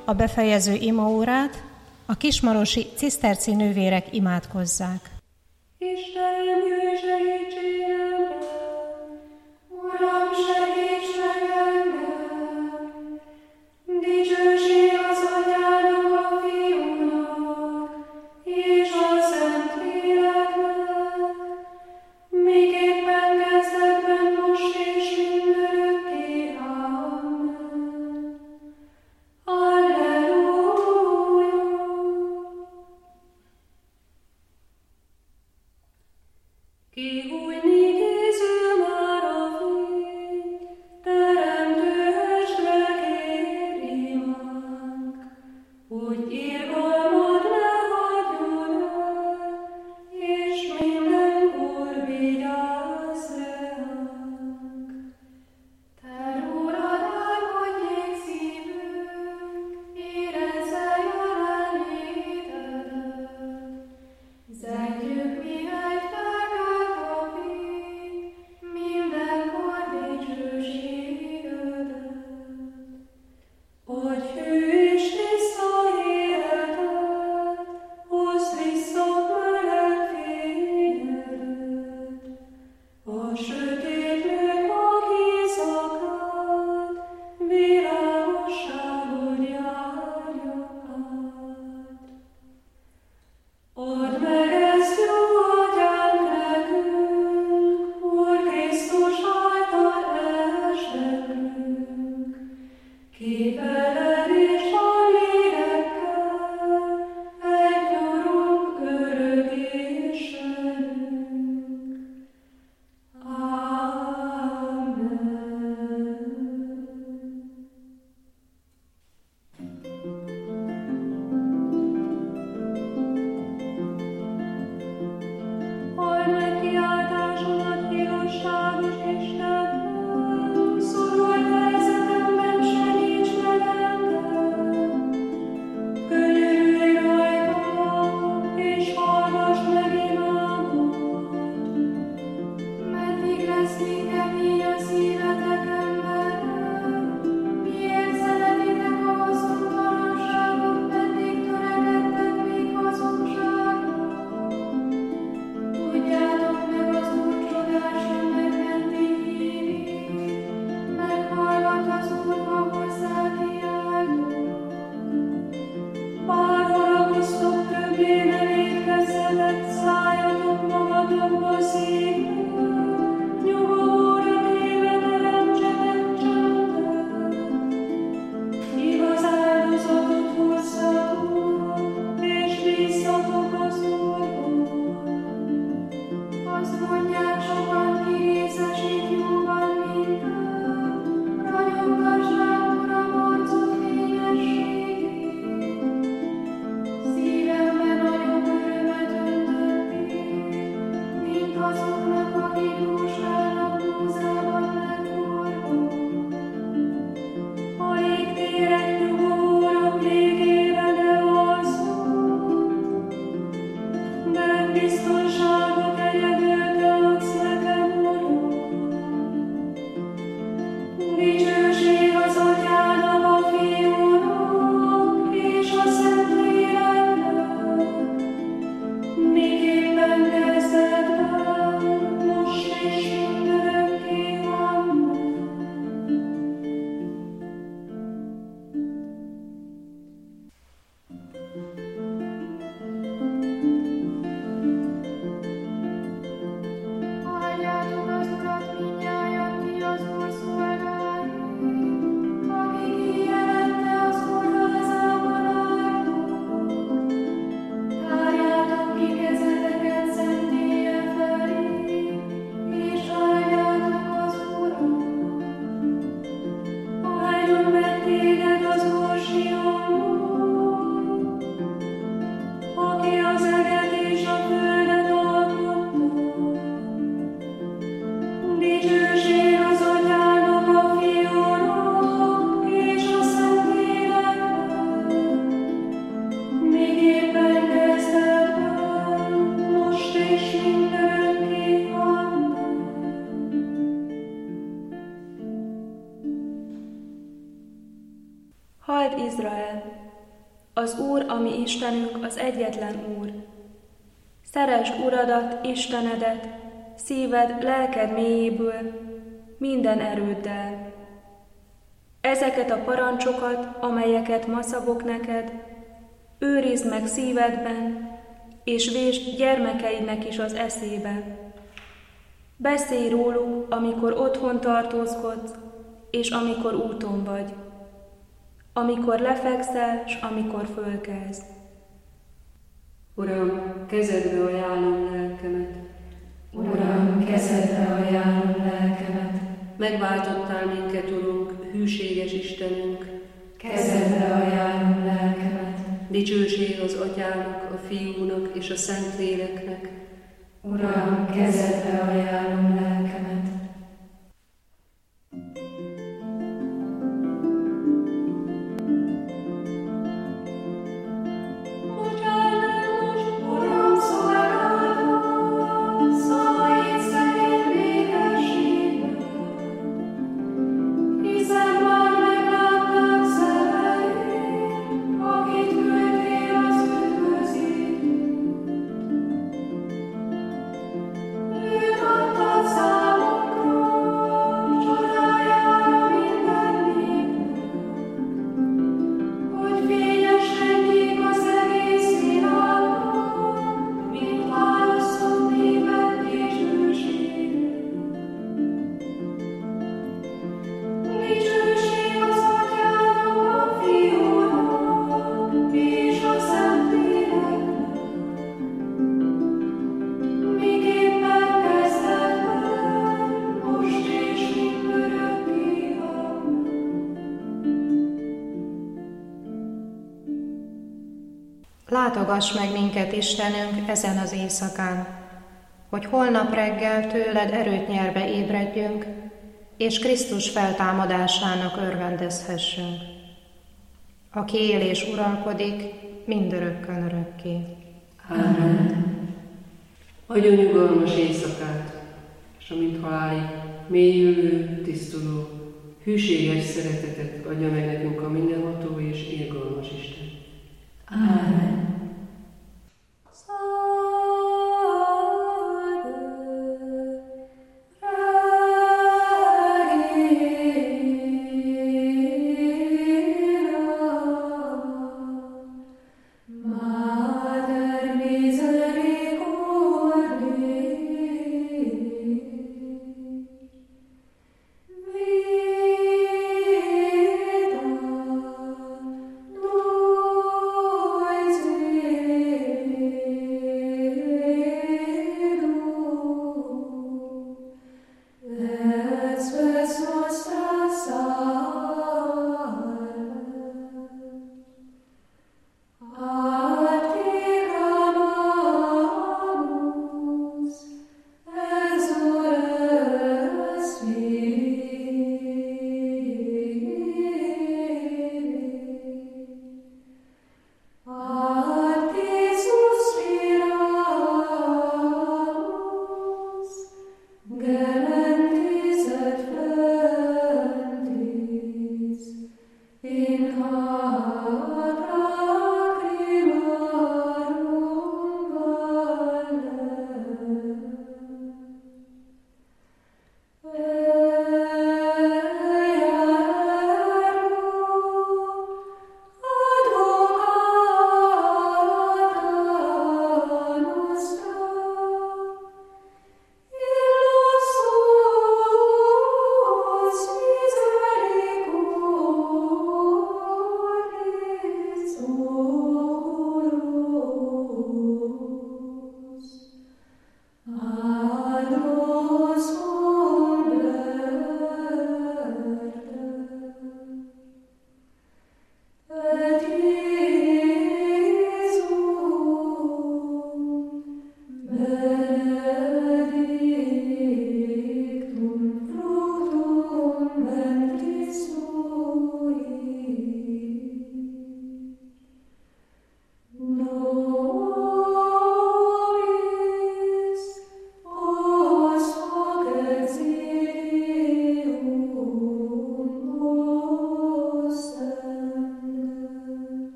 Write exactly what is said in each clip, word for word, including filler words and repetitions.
a befejező imaórát a kismarosi ciszterci nővérek imádkozzák. Istenem, jöjj segítségemre! Uram, segíts meg engem! Dicsőség az Atyának, a Fiúnak, és a Szentléleknek, miképpen kezdetben, most és mindörökké. Amen. Alleluja! Kihújni készül már a fény, teremtő estre kér imánk, hogy irgalmad ne hagyjon el, és mindenkor vigyázz ránk. Te rólad álmodjék szívünk, érezze jelenlétedet, zengjük mihegy felkelt a fény, mindenkor dicsőségedet. Adj hű és tiszta életet, hozd vissza meleg fényedet, a sötétlők mag éjszakát, világosságod járja át. Add meg ezt jó atyánk nekünk, Úr Krisztus által esdekünk, ki veled és a lélekkel egy Urunk örök Istenünk. Amen. Halld meg kiáltásomat, igazságos Istenem, szorult helyzetemben segíts velem, Halld Izrael! Az Úr, ami Istenünk, az egyetlen Úr. Szeresd Uradat, Istenedet, szíved, lelked mélyéből, minden erőddel. Ezeket a parancsokat, amelyeket ma szabok neked, őrizd meg szívedben, és vésd gyermekeidnek is az eszébe. Beszélj róluk, amikor otthon tartózkodsz, és amikor úton vagy, amikor lefekszel, s amikor fölkelsz. Uram, kezedbe ajánlom lelkemet. Uram, kezedbe ajánlom lelkemet. Megváltottál minket, Urunk, hűséges Istenünk. Kezedbe ajánlom lelkemet. Dicsőség az Atyának, a Fiúnak és a Szentléleknek. Uram, kezedbe ajánlom lelkemet. Látogass meg minket, Istenünk, ezen az éjszakán, hogy holnap reggel tőled erőt nyerve ébredjünk, és Krisztus feltámadásának örvendezhessünk, aki él és uralkodik mindörökkön örökké. Amen. Adjon nyugalmas éjszakát, és amint halálig mélyülő, tisztuló, hűséges szeretetet adja meg nekünk a mindenható és irgalmas Isten. Amen.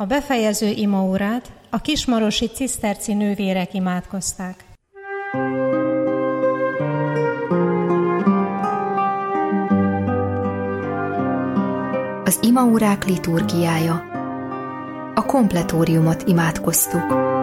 A befejező imaórát a kismarosi ciszterci nővérek imádkozták. Az imaórák liturgiája. A kompletóriumot imádkoztuk.